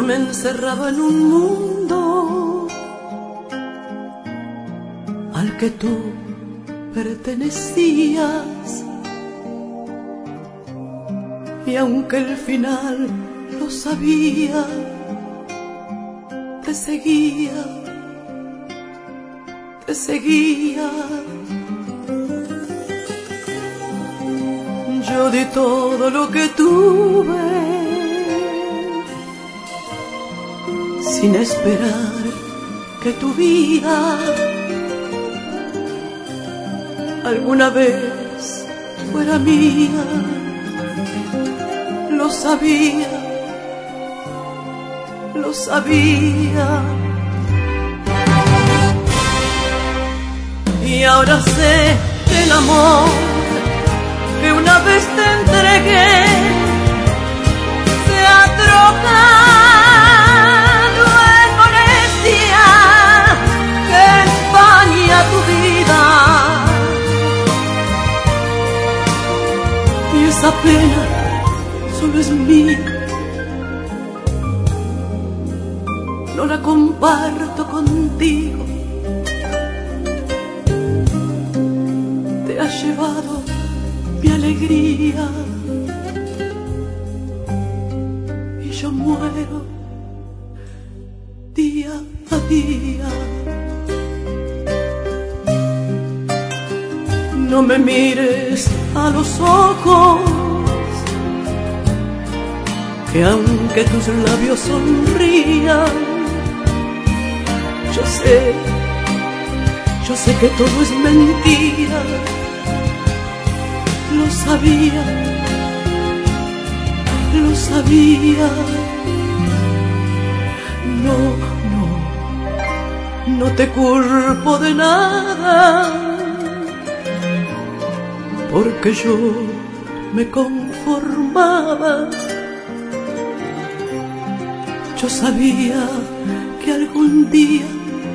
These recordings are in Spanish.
me encerraba en un mundo al que tú pertenecías, y aunque el final lo sabía, te seguía, te seguía. Yo di todo lo que tuve sin esperar que tu vida alguna vez fuera mía. Lo sabía, lo sabía. Y ahora sé que el amor que una vez te entregué se ha trocado en molestia que empaña tu vida. Y esa pena solo es mía, no la comparto contigo. Te has llevado mi alegría y yo muero día a día. No me mires a los ojos, que aunque tus labios sonrían, yo sé que todo es mentira. Lo sabía, lo sabía. No te culpo de nada, porque yo me conformaba. Yo sabía que algún día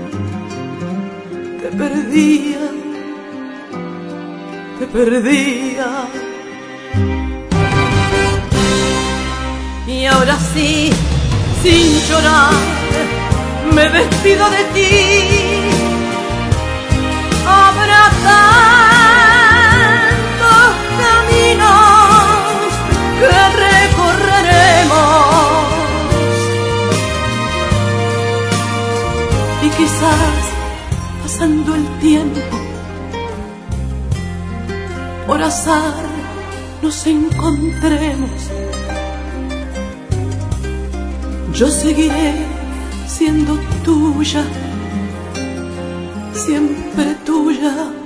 te perdía, te perdía. Y ahora sí, sin llorar, me despido de ti. Habrá tantos caminos que recorreremos, y quizás pasando el tiempo, por azar nos encontremos. Yo seguiré siendo tuya, siempre tuya.